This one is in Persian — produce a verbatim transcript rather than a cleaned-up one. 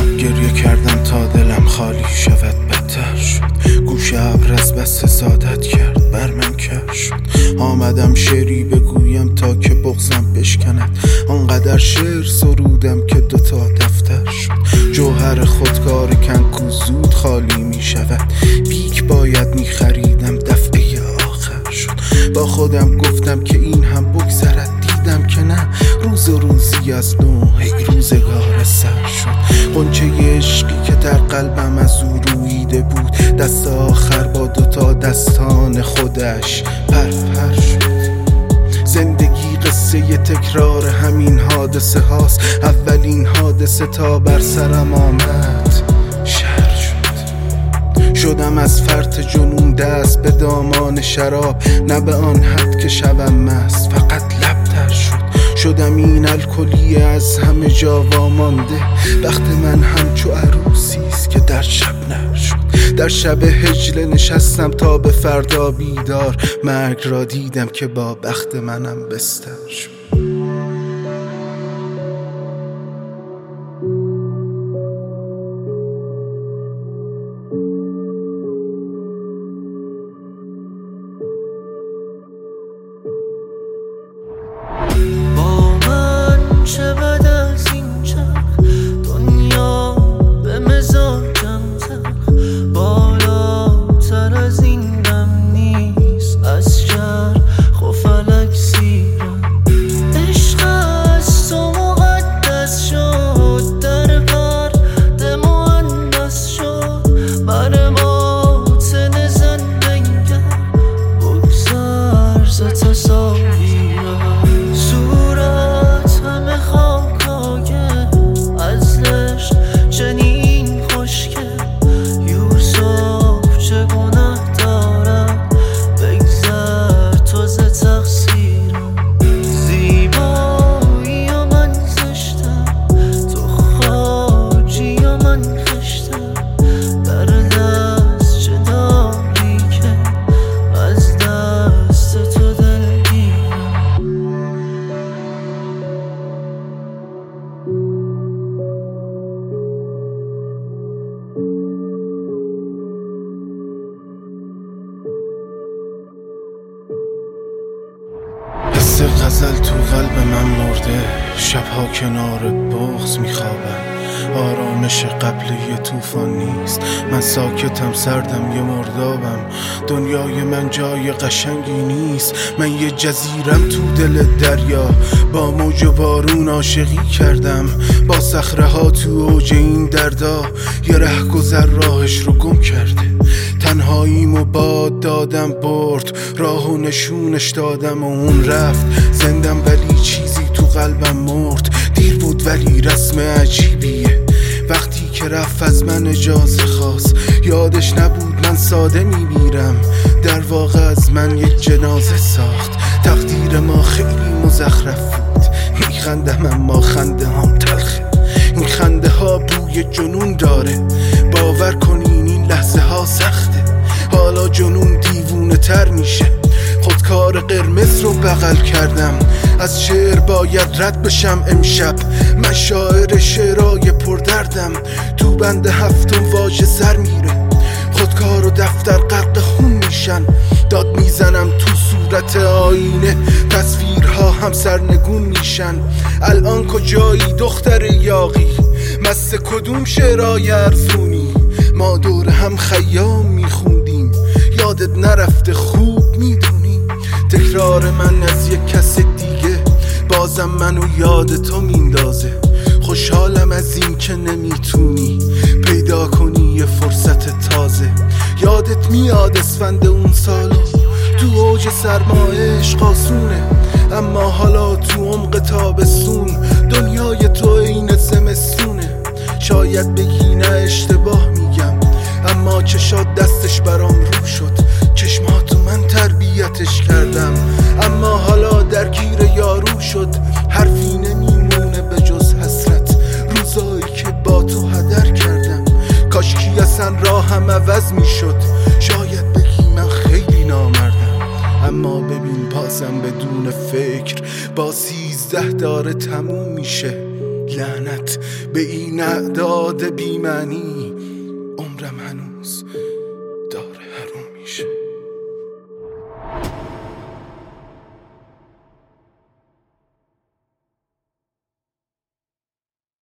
گریه کردم تا دلم خالی شود، بدتر شد. گوش ابر از بس حسادت کرد، بر من کر شد. آمدم شعری بگویم تا که بغضم بشکند. آنقدر شعر سرودم که دوتا دفتر شد. جوهر خودکار کنکو زود خالی می شود. بیک باید می خریدم، دفعه آخر شد. با خودم گفتم که این هم بگذرد، دیدم که نه، روز و روزی از نو هی روزگار سر شد. غنچه عشقی که در قلبم از او رویده بود، دست آخر با دوتا دستان خودش پر پر شد. زندگی قصه ی تکرار همین حادثه هاست. اولین حادثه تا بر سرم آمد شهر شد. شدم از فرط جنون دست به دامان شراب، نه به آن حد که شوم مست، فقط لبتر شد. شدم این الکلی از همه جا وامانده. وقت من همچو عروسیست که در شب نشد. در شب هجله نشستم تا به فردا بیدار. مرگ را دیدم که با بخت منم بستر شد. چه بد از این چرخ، دنیا به مزاجم تلخ. بالاتر از این دم نیست، از چرخ و فلک سیرم. عشق از تو مقدس شد، در پرد مهندس شد. بر باطن زندگی بگذر ز تصاویرم. حس غزل تو قلب من مرده. شبها کنار بغض میخوابم. آرامش قبل یه طوفان نیست. من ساکتم، سردم، یه مردابم. دنیای من جای قشنگی نیست. من یه جزیرم تو دل دریا. با موج و بارون عاشقی کردم. با صخره ها تو اوج این دردا. یه رهگذر راهش رو گم کرده. تنهاییم و باد دادم برد. راه و نشونش دادم و اون رفت. زندم ولی چیزی تو قلبم مرد. دیر بود ولی رسم عجیبیه. وقتی که رفت از من اجازه خواست. یادش نبود من ساده میمیرم. در واقع از من یک جنازه ساخت. تقدیر ما خیلی مزخرف بود. میخندم اما خنده هم تلخه. این خنده ها بوی جنون داره. باور کنین این لحظه ها سخته. حالا جنون دیوونه تر میشه. خودکار قرمز رو بغل کردم. از شعر باید رد بشم امشب. من شاعر شعرهای پردردم. تو بند هفتم واژه سر میره. خودکار و دفتر غرق خون میشن. داد میزنم تو صورت آینه. تصویرها هم سرنگون میشن. الان کجایی دختر یاغی؟ مست کدوم شعرهای ارزونی؟ ما دور هم خیام میخوندیم. یادت نرفته خوب میدونی. تکرار من از یک کس دیگه بازم منو یاد تو میندازه. خوشحالم از این که نمیتونی پیدا کنی یه فرصت تازه. یادت میاد اسفند اون سالا؟ تو اوج سرما عشق آسونه. اما حالا تو عمق تابستون دنیای تو این زمستونه. شاید بگی نه اشتباه میگم، اما چشات دستش برام رو شد. چشماتو من تربیتش کردم، اما حالا درگیر یارو شد. حرفی نمیمونه به جز حسرت. روزایی که با تو هدر کردم. کاشکی اصلا راهم عوض میشد. شاید بگی من خیلی نامردم، اما ببین بازم بدون فکر با سیزده داره تموم میشه. لعنت به این اعداد بیمعنی.